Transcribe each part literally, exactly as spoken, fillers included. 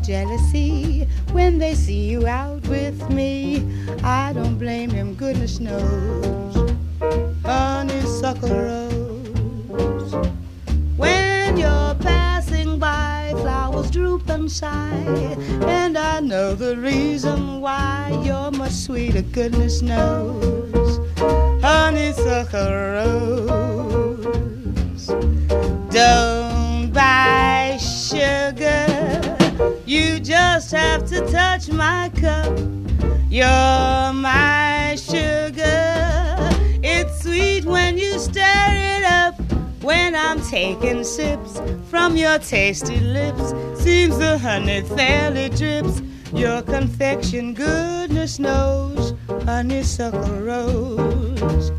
jealousy when they see you out with me. I don't blame them, goodness knows. Honeysuckle rose. When you're passing by, flowers droop and sigh, and I know the reason why. You're much sweeter, goodness knows. Honeysuckle rose. Don't buy sugar, you just have to touch my cup. You're my sugar. It's sweet when you stir it up. When I'm taking sips from your tasty lips, seems the honey fairly drips. Your confection, goodness knows. Honeysuckle rose.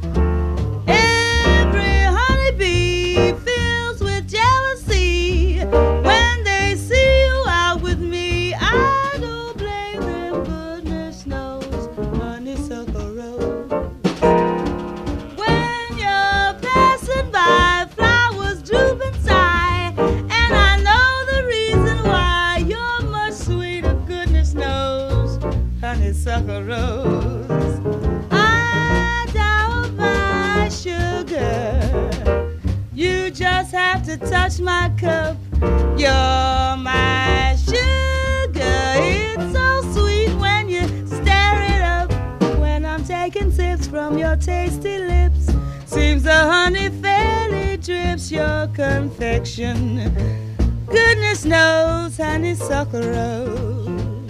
Every honeybee fills with jealousy when they see you out with me. I don't blame them, goodness knows. Honeysuckle rose. When you're passing by, flowers droop and sigh, and I know the reason why. You're much sweeter, goodness knows. Honeysuckle rose. I don't buy sugar, you just have to touch my cup. You're my sugar. It's so sweet when you stir it up. When I'm taking sips from your tasty lips, seems the honey fairly drips. Your confection, goodness knows. Honeysuckle rose.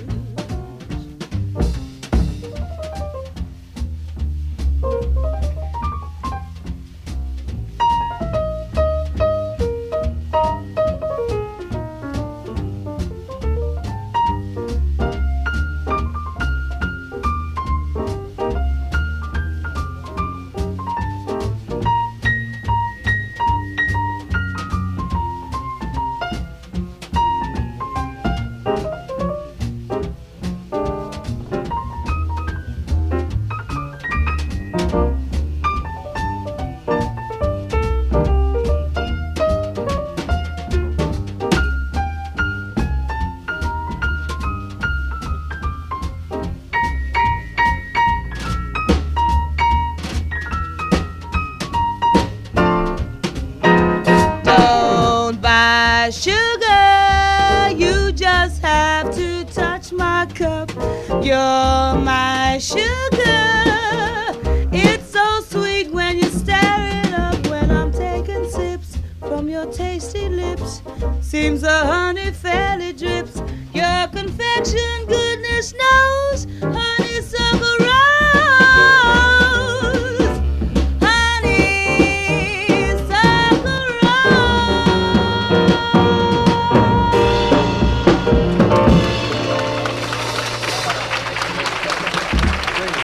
Sugar, you just have to touch my cup. You're my sugar. It's so sweet when you stir it up. When I'm taking sips from your tasty lips, seems the honey fairly drips. Your confection, good.